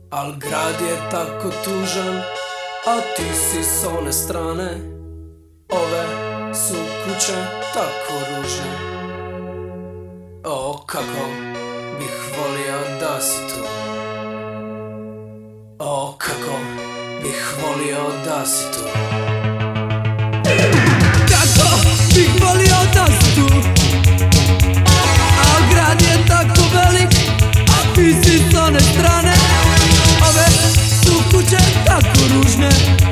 Al grad je tako tužan, a ti si s one strane. Ove su kuće tako ružne. O, kako bih volio da si tu. O, kako bih volio da si tu. Kako bih volio da si tu, a grad je tako velik, a ti si s one strane. Ove su kuće tako ružne.